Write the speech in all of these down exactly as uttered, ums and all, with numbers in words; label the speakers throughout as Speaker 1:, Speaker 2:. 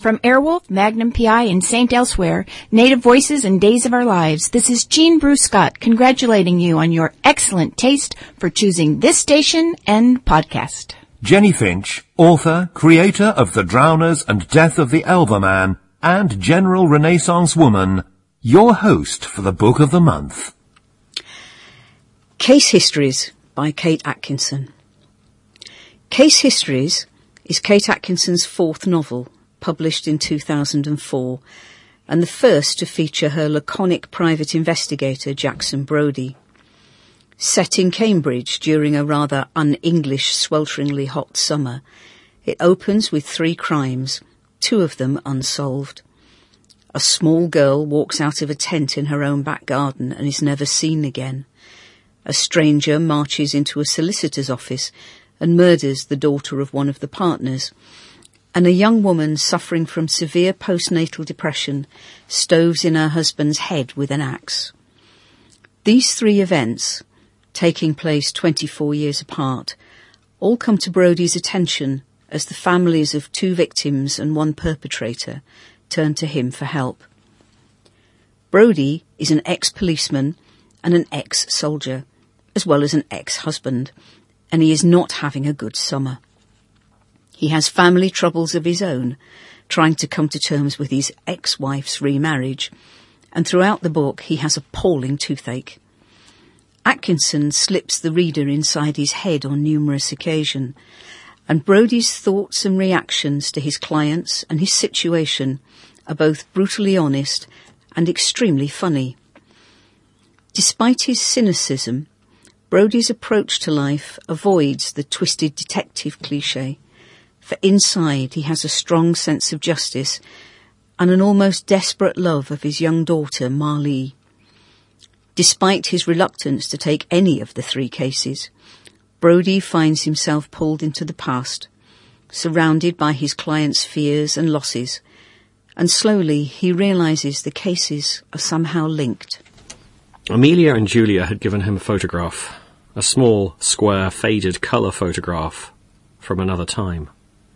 Speaker 1: From Airwolf, Magnum P I, and Saint Elsewhere, Native Voices and Days of Our Lives, this is Jean Bruce Scott congratulating you on your excellent taste for choosing this station and podcast.
Speaker 2: Jenny Finch, author, creator of The Drowners and Death of the Elver Man, and General Renaissance Woman, your host for the Book of the Month.
Speaker 3: Case Histories by Kate Atkinson. Case Histories is Kate Atkinson's fourth novel, published in two thousand four, and the first to feature her laconic private investigator Jackson Brodie. Set in Cambridge during a rather un-English swelteringly hot summer, it opens with three crimes, two of them unsolved. A small girl walks out of a tent in her own back garden and is never seen again. A stranger marches into a solicitor's office and murders the daughter of one of the partners. And a young woman suffering from severe postnatal depression stoves in her husband's head with an axe. These three events, taking place twenty-four years apart, all come to Brodie's attention as the families of two victims and one perpetrator turn to him for help. Brodie is an ex-policeman and an ex-soldier, as well as an ex-husband, and he is not having a good summer. He has family troubles of his own, trying to come to terms with his ex-wife's remarriage, and throughout the book he has appalling toothache. Atkinson slips the reader inside his head on numerous occasions, and Brodie's thoughts and reactions to his clients and his situation are both brutally honest and extremely funny. Despite his cynicism, Brodie's approach to life avoids the twisted detective cliché, for inside he has a strong sense of justice and an almost desperate love of his young daughter, Marlee. Despite his reluctance to take any of the three cases, Brodie finds himself pulled into the past, surrounded by his client's fears and losses, and slowly he realises the cases are somehow linked.
Speaker 4: Amelia and Julia had given him a photograph, a small, square, faded colour photograph from another time.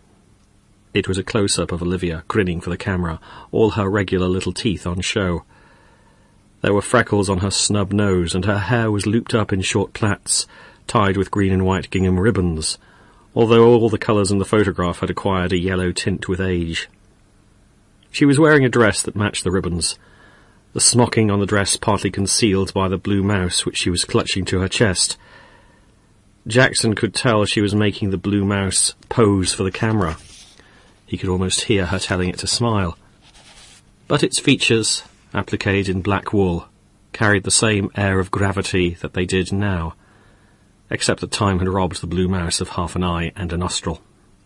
Speaker 4: It was a close-up of Olivia, grinning for the camera, all her regular little teeth on show. There were freckles on her snub nose, and her hair was looped up in short plaits, tied with green and white gingham ribbons, although all the colours in the photograph had acquired a yellow tint with age. She was wearing a dress that matched the ribbons, the smocking on the dress partly concealed by the blue mouse which she was clutching to her chest. Jackson could tell she was making the blue mouse pose for the camera. He could almost hear her telling it to smile. But its features, appliqued in black wool, carried the same air of gravity that they did now, except that time had robbed the blue mouse of half an eye and a nostril.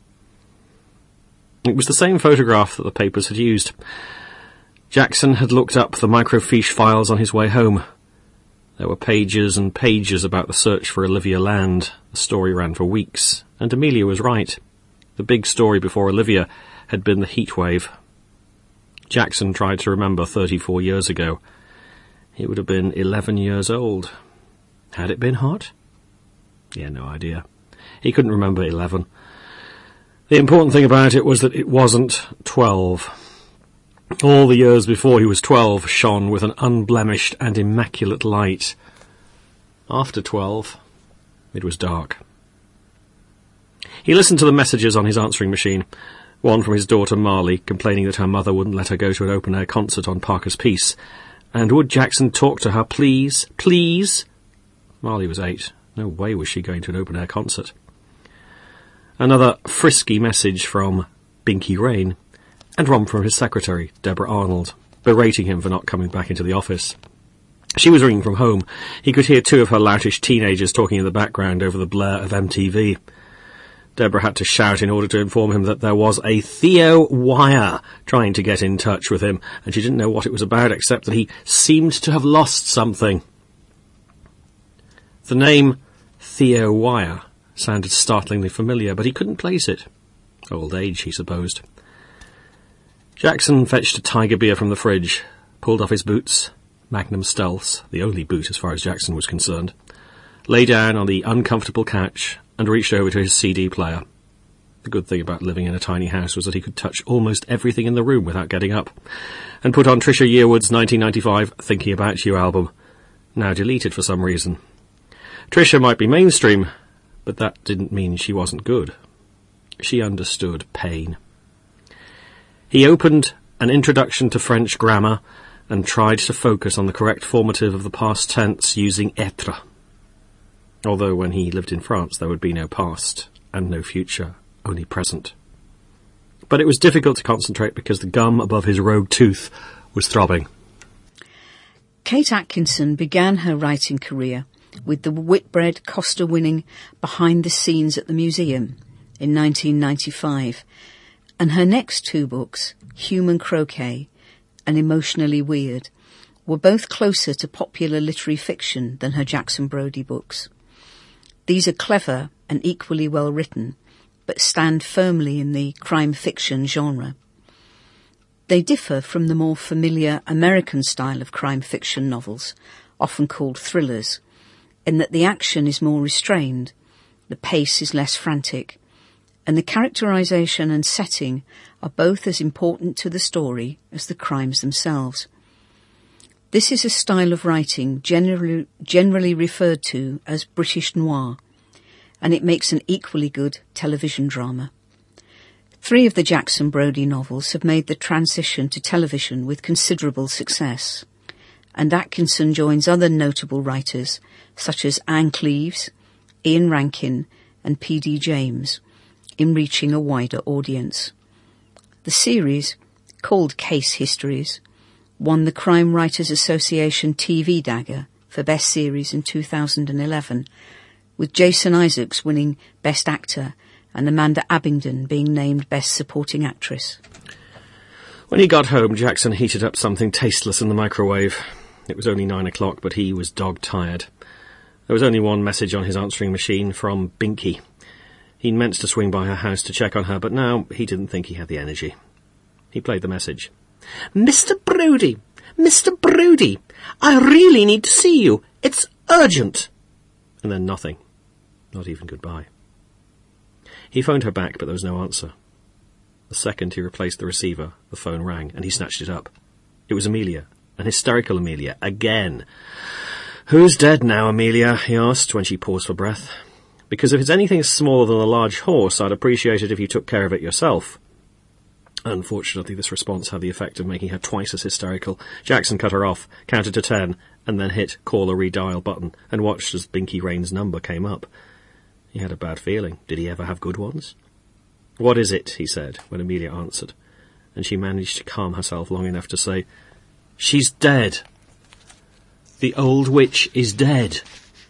Speaker 4: It was the same photograph that the papers had used. Jackson had looked up the microfiche files on his way home. There were pages and pages about the search for Olivia Land. The story ran for weeks, and Amelia was right. The big story before Olivia had been the heatwave. Jackson tried to remember thirty-four years ago. He would have been eleven years old. Had it been hot? He had no idea. He couldn't remember eleven. The important thing about it was that it wasn't twelve. All the years before he was twelve shone with an unblemished and immaculate light. After twelve, it was dark. He listened to the messages on his answering machine. One from his daughter Marlee, complaining that her mother wouldn't let her go to an open-air concert on Parker's Piece. And would Jackson talk to her, please? Please? Marlee was eight. No way was she going to an open-air concert. Another frisky message from Binky Rain, and one from his secretary, Deborah Arnold, berating him for not coming back into the office. She was ringing from home. He could hear two of her loutish teenagers talking in the background over the blare of M T V. Deborah had to shout in order to inform him that there was a Theo Wire trying to get in touch with him, and she didn't know what it was about except that he seemed to have lost something. The name Theo Wire sounded startlingly familiar, but he couldn't place it. Old age, he supposed. Jackson fetched a tiger beer from the fridge, pulled off his boots, Magnum Stealths, the only boot as far as Jackson was concerned, lay down on the uncomfortable couch and reached over to his C D player. The good thing about living in a tiny house was that he could touch almost everything in the room without getting up, and put on Trisha Yearwood's nineteen ninety-five Thinking About You album, now deleted for some reason. Trisha might be mainstream, but that didn't mean she wasn't good. She understood pain. He opened An Introduction to French Grammar and tried to focus on the correct formative of the past tense using être. Although when he lived in France there would be no past and no future, only present. But it was difficult to concentrate because the gum above his rogue tooth was throbbing.
Speaker 3: Kate Atkinson began her writing career with the Whitbread Costa-winning Behind the Scenes at the Museum in nineteen ninety-five, and her next two books, Human Croquet and Emotionally Weird, were both closer to popular literary fiction than her Jackson Brodie books. These are clever and equally well written, but stand firmly in the crime fiction genre. They differ from the more familiar American style of crime fiction novels, often called thrillers, in that the action is more restrained, the pace is less frantic, and the characterization and setting are both as important to the story as the crimes themselves. This is a style of writing generally, generally referred to as British noir, and it makes an equally good television drama. Three of the Jackson Brodie novels have made the transition to television with considerable success, and Atkinson joins other notable writers such as Anne Cleeves, Ian Rankin and P D James in reaching a wider audience. The series, called Case Histories, won the Crime Writers Association T V Dagger for Best Series in two thousand eleven, with Jason Isaacs winning Best Actor and Amanda Abingdon being named Best Supporting Actress.
Speaker 4: When he got home, Jackson heated up something tasteless in the microwave. It was only nine o'clock, but he was dog-tired. There was only one message on his answering machine from Binky. He'd meant to swing by her house to check on her, but now he didn't think he had the energy. He played the message. Mister Brodie! Mister Brodie! I really need to see you! It's urgent! And then nothing. Not even goodbye. He phoned her back, but there was no answer. The second he replaced the receiver, the phone rang, and he snatched it up. It was Amelia, an hysterical Amelia, again. Who's dead now, Amelia? He asked when she paused for breath. Because if it's anything smaller than a large horse, I'd appreciate it if you took care of it yourself. Unfortunately, this response had the effect of making her twice as hysterical. Jackson cut her off, counted to ten, and then hit call or redial button, and watched as Binky Rain's number came up. He had a bad feeling. Did he ever have good ones? What is it? He said, when Amelia answered, and she managed to calm herself long enough to say, She's dead. The old witch is dead.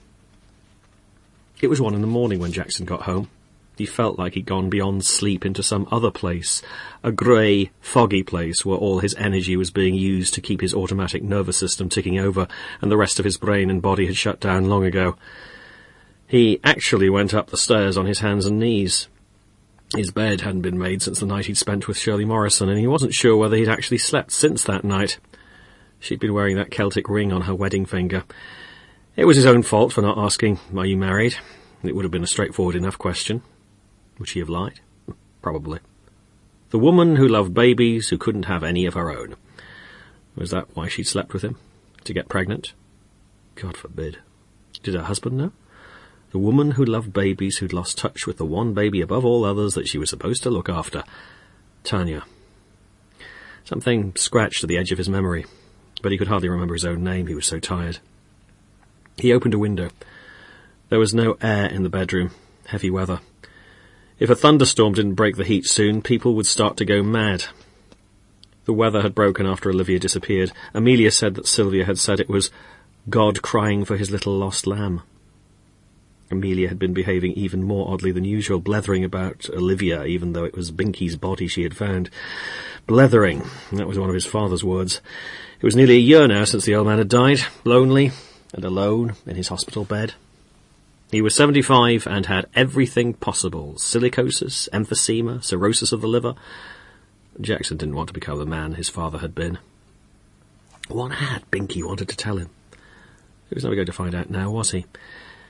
Speaker 4: It was one in the morning when Jackson got home. He felt like he'd gone beyond sleep into some other place, a grey, foggy place where all his energy was being used to keep his automatic nervous system ticking over, and the rest of his brain and body had shut down long ago. He actually went up the stairs on his hands and knees. His bed hadn't been made since the night he'd spent with Shirley Morrison, and he wasn't sure whether he'd actually slept since that night. She'd been wearing that Celtic ring on her wedding finger. It was his own fault for not asking, "Are you married?" It would have been a straightforward enough question. Would she have lied? Probably. The woman who loved babies, who couldn't have any of her own. Was that why she'd slept with him? To get pregnant? God forbid. Did her husband know? The woman who loved babies, who'd lost touch with the one baby above all others that she was supposed to look after. Tanya. Something scratched at the edge of his memory, but he could hardly remember his own name, he was so tired. He opened a window. There was no air in the bedroom. Heavy weather. If a thunderstorm didn't break the heat soon, people would start to go mad. The weather had broken after Olivia disappeared. Amelia said that Sylvia had said it was God crying for his little lost lamb. Amelia had been behaving even more oddly than usual, blethering about Olivia, even though it was Binky's body she had found. Blethering, that was one of his father's words. It was nearly a year now since the old man had died, lonely and alone in his hospital bed. He was seventy-five and had everything possible. Silicosis, emphysema, cirrhosis of the liver. Jackson didn't want to become the man his father had been. What had Binky wanted to tell him? He was never going to find out now, was he?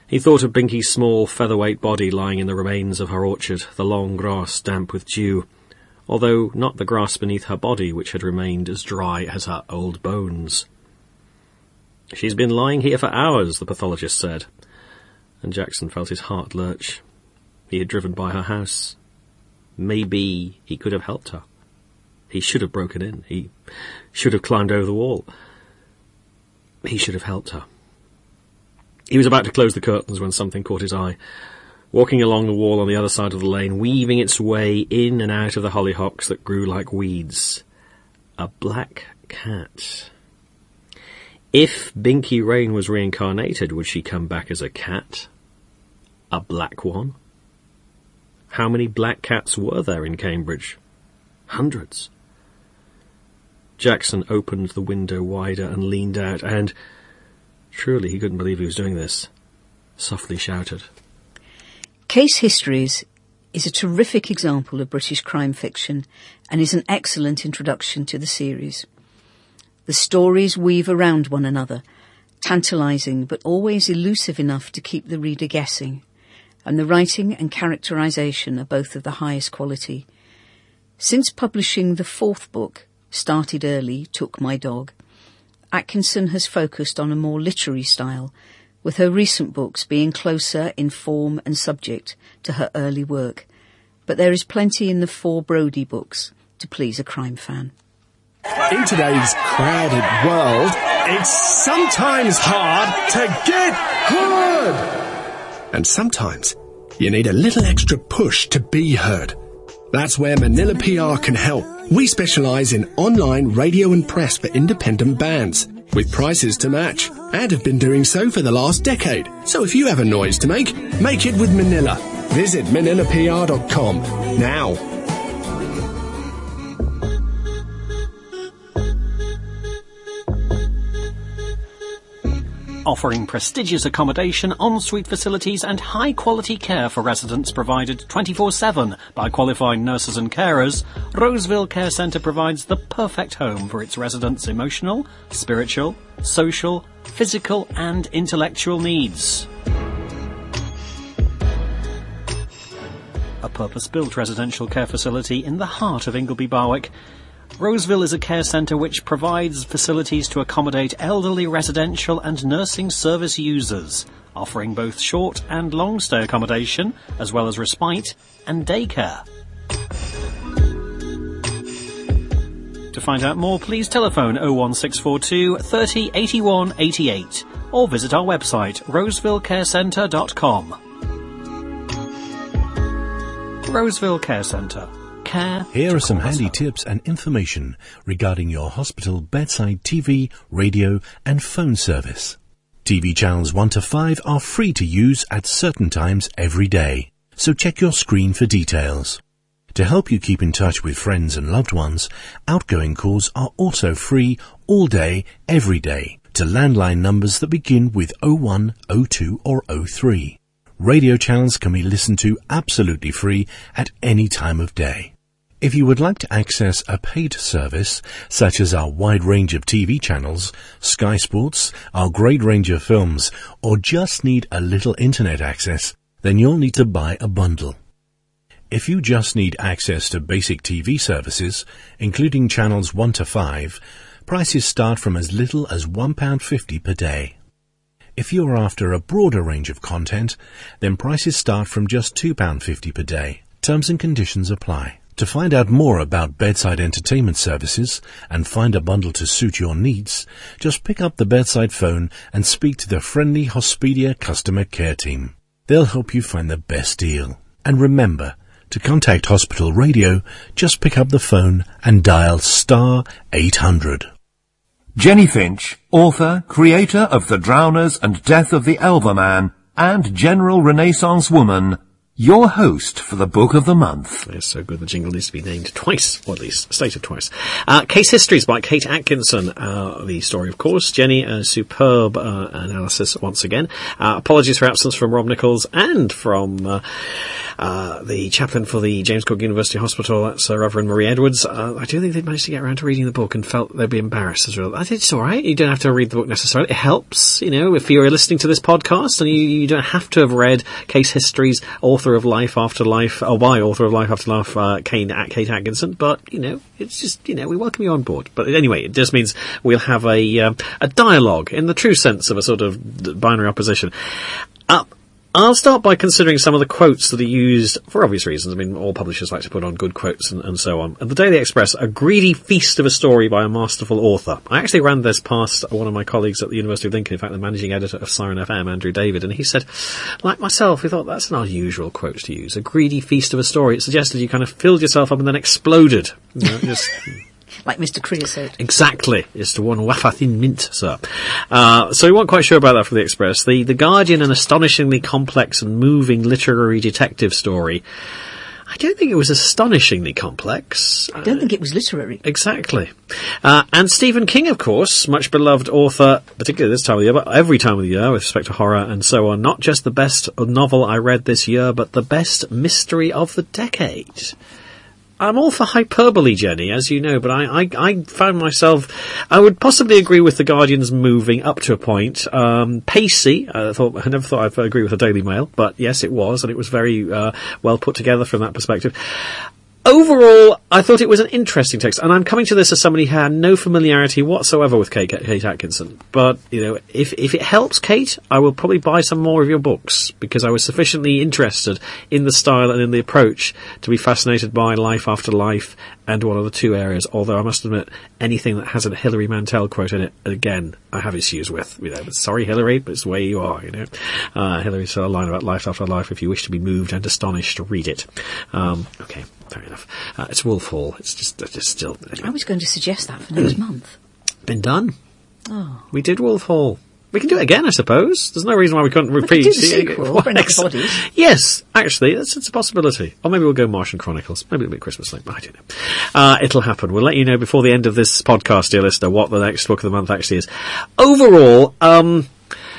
Speaker 4: He thought of Binky's small, featherweight body lying in the remains of her orchard, the long grass damp with dew, although not the grass beneath her body, which had remained as dry as her old bones. "She's been lying here for hours," the pathologist said, and Jackson felt his heart lurch. He had driven by her house. Maybe he could have helped her. He should have broken in. He should have climbed over the wall. He should have helped her. He was about to close the curtains when something caught his eye. Walking along the wall on the other side of the lane, weaving its way in and out of the hollyhocks that grew like weeds. A black cat. If Binky Rain was reincarnated, would she come back as a cat? A black one? How many black cats were there in Cambridge? Hundreds. Jackson opened the window wider and leaned out and, truly he couldn't believe he was doing this, softly shouted.
Speaker 3: Case Histories is a terrific example of British crime fiction and is an excellent introduction to the series. The stories weave around one another, tantalising but always elusive enough to keep the reader guessing, and the writing and characterisation are both of the highest quality. Since publishing the fourth book, Started Early, Took My Dog, Atkinson has focused on a more literary style, with her recent books being closer in form and subject to her early work. But there is plenty in the four Brodie books to please a crime fan.
Speaker 5: In today's crowded world, it's sometimes hard to get heard. And sometimes you need a little extra push to be heard. That's where Manila P R can help. We specialise in online radio and press for independent bands, with prices to match, and have been doing so for the last decade. So if you have a noise to make, make it with Manila. Visit manila p r dot com now.
Speaker 6: Offering prestigious accommodation, ensuite facilities and high-quality care for residents provided twenty-four seven by qualified nurses and carers, Roseville Care Centre provides the perfect home for its residents' emotional, spiritual, social, physical and intellectual needs. A purpose-built residential care facility in the heart of Ingleby Barwick, Roseville is a care centre which provides facilities to accommodate elderly residential and nursing service users, offering both short and long stay accommodation, as well as respite and daycare. To find out more, please telephone oh one six four two, thirty, eighty-one, eighty-eight or visit our website roseville care centre dot com. Roseville Care Centre. Care.
Speaker 7: Here are some handy tips and information regarding your hospital bedside T V, radio and phone service. T V channels one to five are free to use at certain times every day, so check your screen for details. To help you keep in touch with friends and loved ones, outgoing calls are also free all day, every day, to landline numbers that begin with oh one, oh two or oh three. Radio channels can be listened to absolutely free at any time of day. If you would like to access a paid service, such as our wide range of T V channels, Sky Sports, our great range of films, or just need a little internet access, then you'll need to buy a bundle. If you just need access to basic T V services, including channels one to five, prices start from as little as one pound fifty per day. If you're after a broader range of content, then prices start from just two pounds fifty per day. Terms and conditions apply. To find out more about bedside entertainment services and find a bundle to suit your needs, just pick up the bedside phone and speak to the friendly Hospedia customer care team. They'll help you find the best deal. And remember, to contact Hospital Radio, just pick up the phone and dial star eight hundred.
Speaker 2: Jenny Finch, author, creator of The Drowners and Death of the Elver Man, and General Renaissance Woman, your host for the Book of the Month.
Speaker 4: It's so good the jingle needs to be named twice, or at least stated twice. Uh, Case Histories by Kate Atkinson. Uh, the story, of course. Jenny, a superb uh, analysis once again. Uh, apologies for absence from Rob Nichols and from uh, uh, the chaplain for the James Cook University Hospital, that's uh, Reverend Marie Edwards. Uh, I do think they managed to get around to reading the book and felt they'd be embarrassed as well. I think it's all right. You don't have to read the book necessarily. It helps, you know, if you're listening to this podcast and you, you don't have to have read Case History's author of Life After Life, or by author of Life After Life, uh, Kate, Kate Atkinson. But, you know, it's just, you know, we welcome you on board. But anyway, it just means we'll have a, um, a dialogue in the true sense of a sort of binary opposition. Uh, I'll start by considering some of the quotes that are used for obvious reasons. I mean, all publishers like to put on good quotes and, and so on. At the Daily Express, a greedy feast of a story by a masterful author. I actually ran this past one of my colleagues at the University of Lincoln, in fact, the managing editor of Siren F M, Andrew David, and he said, like myself, he thought that's an unusual quote to use. A greedy feast of a story. It suggested you kind of filled yourself up and then exploded. You know, just...
Speaker 3: Like Mister Creosote.
Speaker 4: Exactly. It's the one wafer thin mint, sir. Uh, so we weren't quite sure about that for the Express. The, the Guardian, an astonishingly complex and moving literary detective story. I don't think it was astonishingly complex.
Speaker 3: I don't uh, think it was literary.
Speaker 4: Exactly. Uh, and Stephen King, of course, much beloved author, particularly this time of the year, but every time of the year with respect to horror and so on. Not just the best novel I read this year, but the best mystery of the decade. I'm all for hyperbole, Jenny, as you know, but I, I, I found myself, I would possibly agree with The Guardian's moving up to a point. Um, pacey, I thought, I never thought I'd agree with the Daily Mail, but yes, it was, and it was very uh, well put together from that perspective. Overall, I thought it was an interesting text, and I'm coming to this as somebody who had no familiarity whatsoever with Kate, Kate Atkinson. But, you know, if, if it helps Kate, I will probably buy some more of your books, because I was sufficiently interested in the style and in the approach to be fascinated by Life After Life and one of the two areas, although I must admit, anything that has a Hilary Mantel quote in it, again, I have issues with. You know, but sorry, Hilary, but it's the way you are, you know. Uh, Hilary said a line about Life After Life, if you wish to be moved and astonished, read it. Um, okay. Fair enough. Uh, it's Wolf Hall. It's just, it's just still... Anyway.
Speaker 3: I was going to suggest that for next month.
Speaker 4: Been done.
Speaker 3: Oh.
Speaker 4: We did Wolf Hall. We can do it again, I suppose. There's no reason why we couldn't repeat.
Speaker 3: We could do the sequel, Bring Back the Bodies.
Speaker 4: Yes, actually, that's it's a possibility. Or maybe we'll go Martian Chronicles. Maybe it'll be Christmas thing. I don't know. Uh, it'll happen. We'll let you know before the end of this podcast, dear listener, what the next book of the month actually is. Overall, um...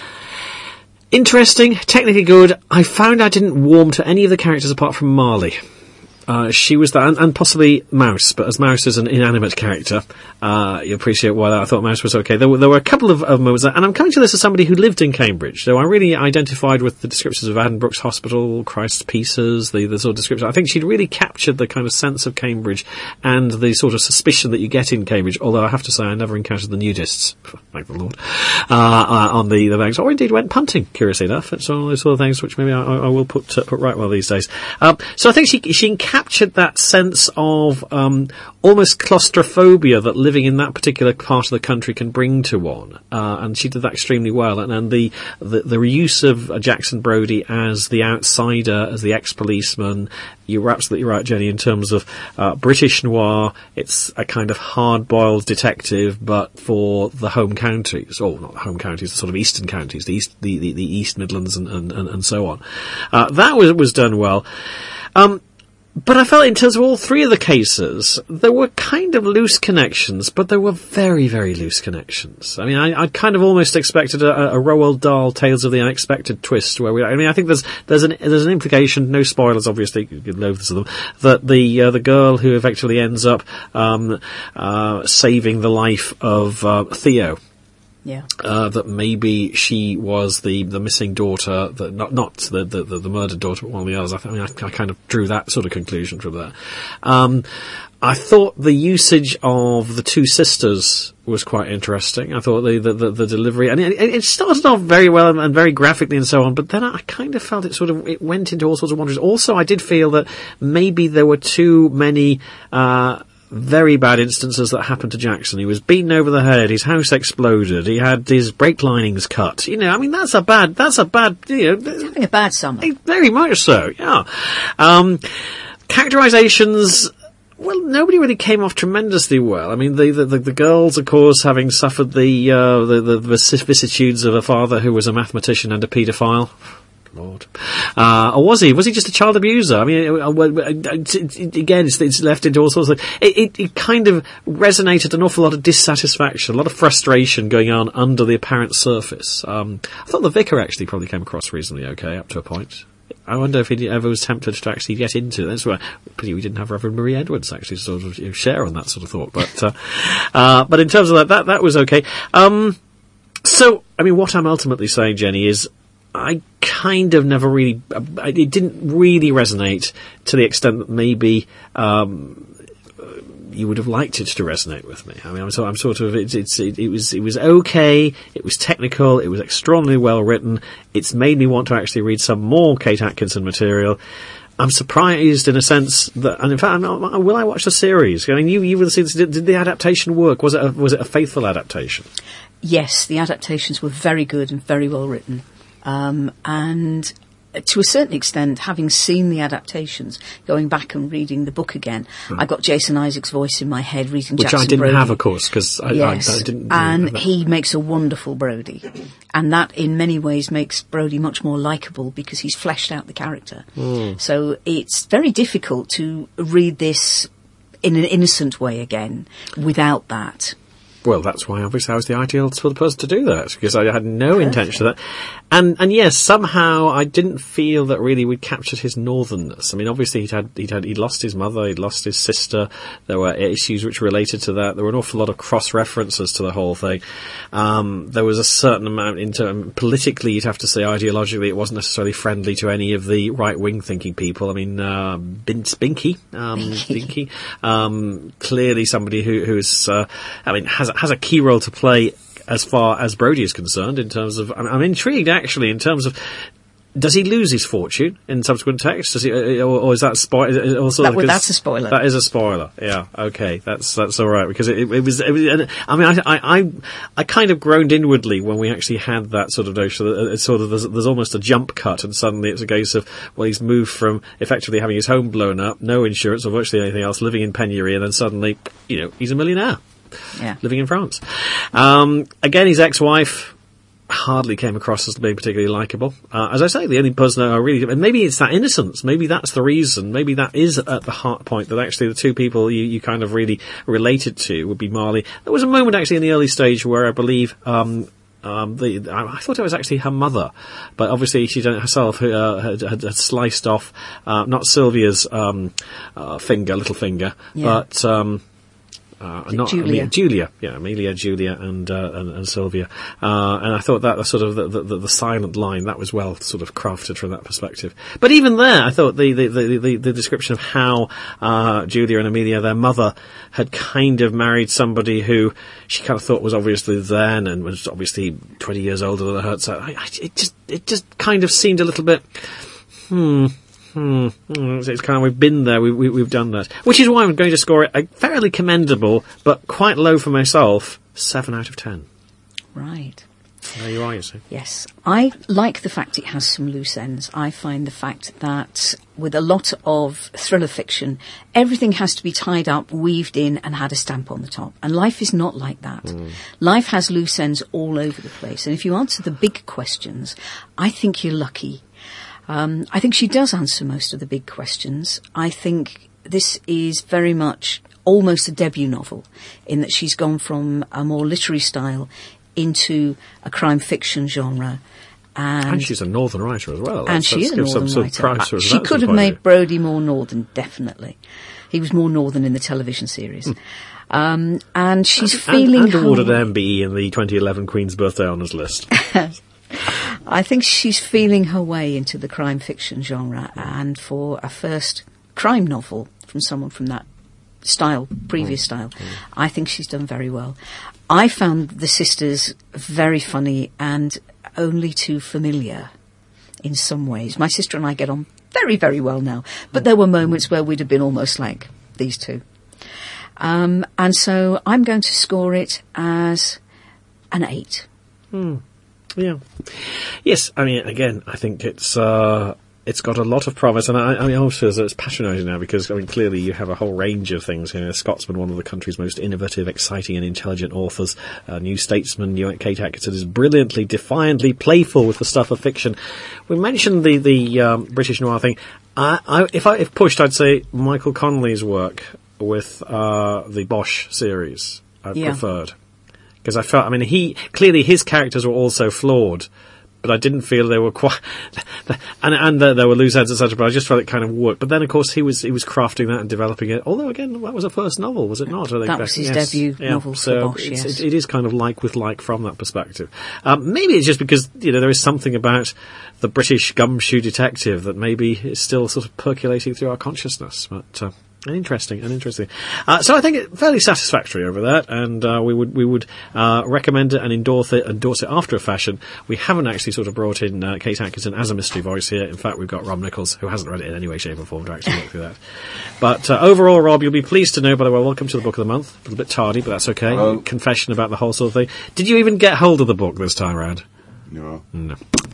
Speaker 4: interesting, technically good. I found I didn't warm to any of the characters apart from Marley. Uh, she was that, and, and possibly Mouse, but as Mouse is an inanimate character, uh, you appreciate why I thought Mouse was okay. There were, there were a couple of, of moments, and I'm coming to this as somebody who lived in Cambridge, so I really identified with the descriptions of Addenbrooke's Hospital, Christ's Pieces, the, the sort of description. I think she'd really captured the kind of sense of Cambridge and the sort of suspicion that you get in Cambridge, although I have to say I never encountered the nudists, thank the Lord, uh, uh, on the, the banks, or indeed went punting, curiously enough. It's all those sort of things which maybe I, I will put, uh, put right well these days. Um, so I think she, she captured that sense of um, almost claustrophobia that living in that particular part of the country can bring to one, uh, and she did that extremely well. And, and the, the the use of uh, Jackson Brodie as the outsider, as the ex-policeman, you're absolutely right, Jenny, in terms of uh, British noir. It's a kind of hard-boiled detective, but for the home counties, or not the home counties, the sort of eastern counties, the east, the, the, the East Midlands, and, and, and so on. Uh, that was was done well. Um, But I felt in terms of all three of the cases, there were kind of loose connections, but there were very, very loose connections. I mean, I, I kind of almost expected a, a Roald Dahl Tales of the Unexpected twist, where we, I mean, I think there's, there's an, there's an implication, no spoilers obviously, you could loathe them, that the, uh, the girl who effectively ends up, um, uh, saving the life of, uh, Theo.
Speaker 3: Yeah.
Speaker 4: Uh, that maybe she was the, the missing daughter, that not not the, the, the murdered daughter, but one of the others. I, th- I mean, I, I kind of drew that sort of conclusion from that. Um, I thought the usage of the two sisters was quite interesting. I thought the the, the, the delivery, and it, it started off very well and, and very graphically and so on, but then I kind of felt it sort of, it went into all sorts of wonders. Also, I did feel that maybe there were too many, uh, very bad instances that happened to Jackson. He was beaten over the head, his house exploded, he had his brake linings cut. You know, I mean, that's a bad, that's a bad, you know.
Speaker 3: He's having a bad summer.
Speaker 4: Very much so, yeah. Um, characterizations, well, nobody really came off tremendously well. I mean, the, the, the girls, of course, having suffered the, uh, the, the vicissitudes of a father who was a mathematician and a paedophile. Lord. Uh, or was he? Was he just a child abuser? I mean, it, it, it, again, it's, it's left into all sorts of... It, it, it kind of resonated an awful lot of dissatisfaction, a lot of frustration going on under the apparent surface. Um, I thought the vicar actually probably came across reasonably okay, up to a point. I wonder if he ever was tempted to actually get into it. That's why pity we didn't have Reverend Marie Edwards actually sort of you know, share on that sort of thought. But uh, uh, but in terms of that, that, that was okay. Um, so, I mean, what I'm ultimately saying, Jenny, is I kind of never really, it didn't really resonate to the extent that maybe um, you would have liked it to resonate with me. I mean, I'm, so, I'm sort of, it's, it's, it, it was, it was okay, it was technical, it was extraordinarily well written, it's made me want to actually read some more Kate Atkinson material. I'm surprised in a sense that, and in fact, I'm not, will I watch the series? I mean, you, you will see, did, did the adaptation work? Was it a, was it a faithful adaptation?
Speaker 3: Yes, the adaptations were very good and very well written. Um, and to a certain extent, having seen the adaptations, going back and reading the book again, mm. I got Jason Isaacs' voice in my head reading
Speaker 4: Which
Speaker 3: Jackson
Speaker 4: I didn't
Speaker 3: Brodie.
Speaker 4: have, of course, because I,
Speaker 3: yes.
Speaker 4: I, I didn't...
Speaker 3: And he makes a wonderful Brodie. And that, in many ways, makes Brodie much more likeable because he's fleshed out the character. Mm. So it's very difficult to read this in an innocent way again without that.
Speaker 4: Well, that's why obviously I was the ideal sort of person to do that, because I had no
Speaker 3: Perfect.
Speaker 4: intention of that. And and yes, somehow I didn't feel that really we'd captured his northernness. I mean, obviously he'd had he'd had he'd lost his mother, he'd lost his sister. There were issues which related to that. There were an awful lot of cross references to the whole thing. Um, there was a certain amount in term, politically, you'd have to say ideologically, it wasn't necessarily friendly to any of the right wing thinking people. I mean, uh, Bin- Binky, um, Binky, um, clearly somebody who who's uh, I mean has has a key role to play as far as Brodie is concerned in terms of, I'm, I'm intrigued actually in terms of, does he lose his fortune in subsequent texts? Does he, or, or is that spoiler? Also,
Speaker 3: that, well, that's a spoiler.
Speaker 4: That is a spoiler. Yeah. Okay. That's that's all right because it, it, was, it was. I mean, I, I I kind of groaned inwardly when we actually had that sort of notion. That it's sort of there's, there's almost a jump cut, and suddenly it's a case of well, he's moved from effectively having his home blown up, no insurance or virtually anything else, living in penury, and then suddenly, you know, he's a millionaire.
Speaker 3: Yeah.
Speaker 4: Living in France. Um, again, his ex-wife hardly came across as being particularly likeable. Uh, as I say, the only person I really... And maybe it's that innocence. Maybe that's the reason. Maybe that is at the heart point that actually the two people you, you kind of really related to would be Marley. There was a moment actually in the early stage where I believe... Um, Um, the, I, I thought it was actually her mother, but obviously she done it herself, who uh, had, had, had sliced off, uh, not Sylvia's um, uh, finger, little finger,
Speaker 3: yeah.
Speaker 4: but... Um, Uh, not
Speaker 3: Julia.
Speaker 4: Amelia, Julia, yeah, Amelia, Julia, and uh, and, and Sylvia, uh, and I thought that was sort of the, the, the silent line that was well sort of crafted from that perspective. But even there, I thought the the, the, the, the description of how uh, Julia and Amelia, their mother, had kind of married somebody who she kind of thought was obviously then and was obviously twenty years older than her. So I, I, it just it just kind of seemed a little bit, hmm. Hmm. It's kind of, we've been there, we, we, we've done that. Which is why I'm going to score it a fairly commendable, but quite low for myself, seven out of ten.
Speaker 3: Right.
Speaker 4: There you are, you see.
Speaker 3: Yes. I like the fact it has some loose ends. I find the fact that with a lot of thriller fiction, everything has to be tied up, weaved in, and had a stamp on the top. And life is not like that. Mm. Life has loose ends all over the place. And if you answer the big questions, I think you're lucky. Um, I think she does answer most of the big questions. I think this is very much almost a debut novel in that she's gone from a more literary style into a crime fiction genre. And,
Speaker 4: and she's a northern writer as well.
Speaker 3: And
Speaker 4: that's,
Speaker 3: she
Speaker 4: that's
Speaker 3: is a northern
Speaker 4: some,
Speaker 3: writer.
Speaker 4: Some
Speaker 3: she could have made Brodie more northern, definitely. He was more northern in the television series. Mm. Um, and she's
Speaker 4: and,
Speaker 3: feeling...
Speaker 4: And, and awarded M B E in the twenty eleven Queen's Birthday Honours list.
Speaker 3: I think she's feeling her way into the crime fiction genre, and for a first crime novel from someone from that style, previous mm. style, mm. I think she's done very well. I found the sisters very funny and only too familiar in some ways. My sister and I get on very, very well now, but there were moments where we'd have been almost like these two. Um, and so I'm going to score it as an eight.
Speaker 4: Hmm. Yeah. Yes, I mean, again, I think it's uh, it's got a lot of promise, and I, I mean, also it's patronising now because, I mean, clearly you have a whole range of things. You know, Scotsman, one of the country's most innovative, exciting and intelligent authors. Uh, New Statesman, Kate Atkinson is brilliantly, defiantly playful with the stuff of fiction. We mentioned the, the um, British noir thing. I, I, if I if pushed, I'd say Michael Connelly's work with uh, the Bosch series I
Speaker 3: yeah.
Speaker 4: preferred. Because I felt, I mean, he, clearly his characters were also flawed, but I didn't feel they were quite, and and uh, there were loose ends, et cetera. But I just felt it kind of worked. But then, of course, he was he was crafting that and developing it. Although, again, that was a first novel, was it not? I think
Speaker 3: that was his
Speaker 4: yes.
Speaker 3: debut
Speaker 4: yeah.
Speaker 3: novel
Speaker 4: so
Speaker 3: for Bosch,
Speaker 4: it's,
Speaker 3: yes.
Speaker 4: it, it is kind of like with like from that perspective. Um, maybe it's just because you know there is something about the British gumshoe detective that maybe is still sort of percolating through our consciousness, but. Uh, And interesting, and interesting. Uh, so I think it fairly satisfactory over that, and uh, we would we would uh, recommend it and endorse it, endorse it after a fashion. We haven't actually sort of brought in uh, Kate Atkinson as a mystery voice here. In fact, we've got Rob Nichols, who hasn't read it in any way, shape, or form to actually look through that. But uh, overall, Rob, you'll be pleased to know. By the way, welcome to the book of the month. A little bit tardy, but that's okay.
Speaker 8: Hello.
Speaker 4: Confession about the whole sort of thing. Did you even get hold of the book this time round?
Speaker 8: No.
Speaker 4: No.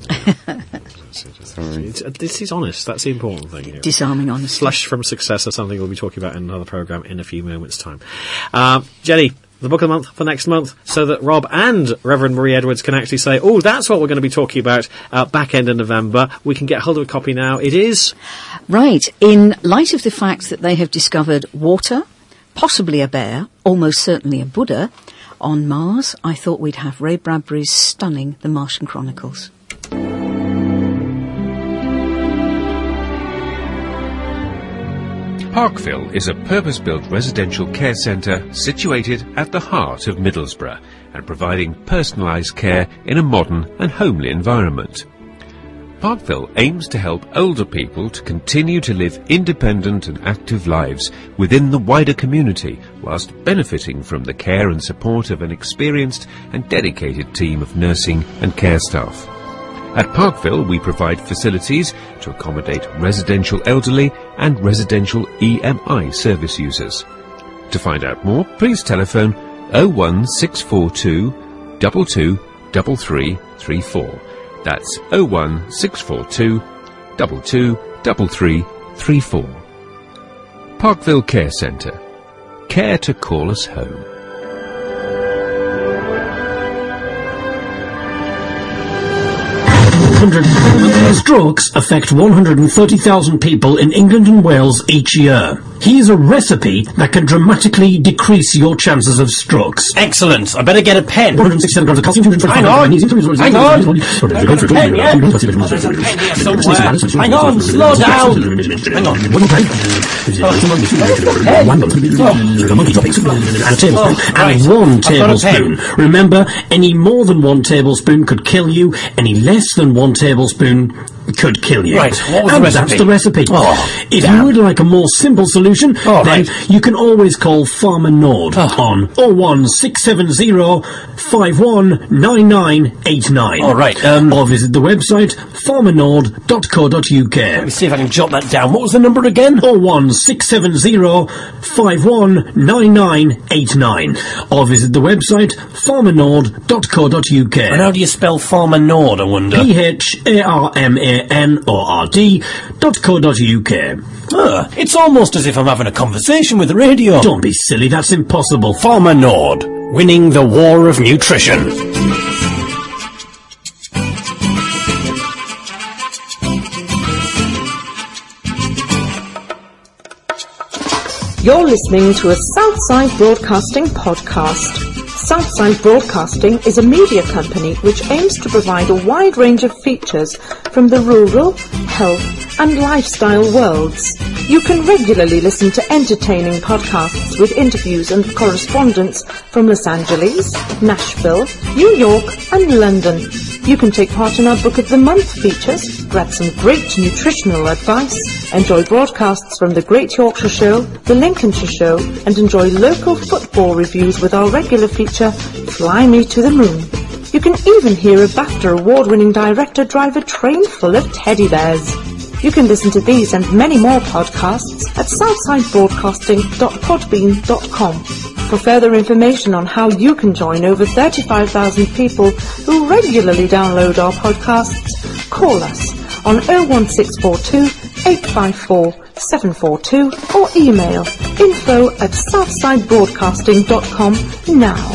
Speaker 8: Sorry.
Speaker 4: It's, uh, this is honest. That's the important thing here.
Speaker 3: Disarming honesty.
Speaker 4: Flush from success is something we'll be talking about in another programme in a few moments' time. Uh, Jenny, the book of the month for next month, so that Rob and Reverend Marie Edwards can actually say, oh, that's what we're going to be talking about uh, back end of November. We can get hold of a copy now. It is...
Speaker 3: Right. In light of the fact that they have discovered water, possibly a bear, almost certainly a Buddha, on Mars, I thought we'd have Ray Bradbury's stunning The Martian Chronicles.
Speaker 9: Parkville is a purpose-built residential care centre situated at the heart of Middlesbrough and providing personalised care in a modern and homely environment. Parkville aims to help older people to continue to live independent and active lives within the wider community whilst benefiting from the care and support of an experienced and dedicated team of nursing and care staff. At Parkville, we provide facilities to accommodate residential elderly and residential E M I service users. To find out more, please telephone oh one six four two, two two three three three four. That's oh one six four two, two two three three three four. Parkville Care Centre. Care to call us home.
Speaker 10: Strokes affect one hundred thirty thousand people in England and Wales each year. Here's a recipe that can dramatically decrease your chances of strokes.
Speaker 6: Excellent. I better get a pen.
Speaker 10: one hundred sixty-seven grams of calcium.
Speaker 6: Hang on. Hang on. I've got a pen, yeah? There's a pen here somewhere. Hang on. Slow down. Hang on.
Speaker 10: And a tablespoon.
Speaker 6: Oh, right.
Speaker 10: And one
Speaker 6: I've got a
Speaker 10: tablespoon.
Speaker 6: pen.
Speaker 10: Remember, any more than one tablespoon could kill you. Any less than one tablespoon could kill you.
Speaker 6: Right, what was
Speaker 10: and
Speaker 6: the recipe?
Speaker 10: that's the recipe.
Speaker 6: Oh,
Speaker 10: if
Speaker 6: damn.
Speaker 10: you would like a more simple solution,
Speaker 6: Oh,
Speaker 10: then
Speaker 6: right.
Speaker 10: you can always call Farmer Nord
Speaker 6: Oh.
Speaker 10: on oh one six seven oh, five one nine nine eight nine.
Speaker 6: All right, um,
Speaker 10: or visit the website farmer nord dot co dot uk.
Speaker 6: Let me see if I can jot that down. What was the number again?
Speaker 10: oh one six seven oh, five one nine nine eight nine. Or visit the website farmer nord dot co dot uk.
Speaker 6: And how do you spell Farmer Nord, I wonder?
Speaker 10: P H A R M A N O R D dot co dot uk.
Speaker 6: Ah, it's almost as if I'm having a conversation with the radio.
Speaker 10: Don't be silly, that's impossible.
Speaker 6: Farmer Nord, winning the war of nutrition.
Speaker 11: You're listening to a Southside Broadcasting podcast. Southside Broadcasting is a media company which aims to provide a wide range of features from the rural, health and lifestyle worlds. You can regularly listen to entertaining podcasts with interviews and correspondence from Los Angeles, Nashville, New York and London. You can take part in our Book of the Month features, grab some great nutritional advice, enjoy broadcasts from the Great Yorkshire Show, the Lincolnshire Show, and enjoy local football reviews with our regular feature, Fly Me to the Moon. You can even hear a BAFTA award-winning director drive a train full of teddy bears. You can listen to these and many more podcasts at southside broadcasting dot podbean dot com. For further information on how you can join over thirty-five thousand people who regularly download our podcasts, call us on oh one six four two, eight five four, seven four two or email info at southside broadcasting dot com now.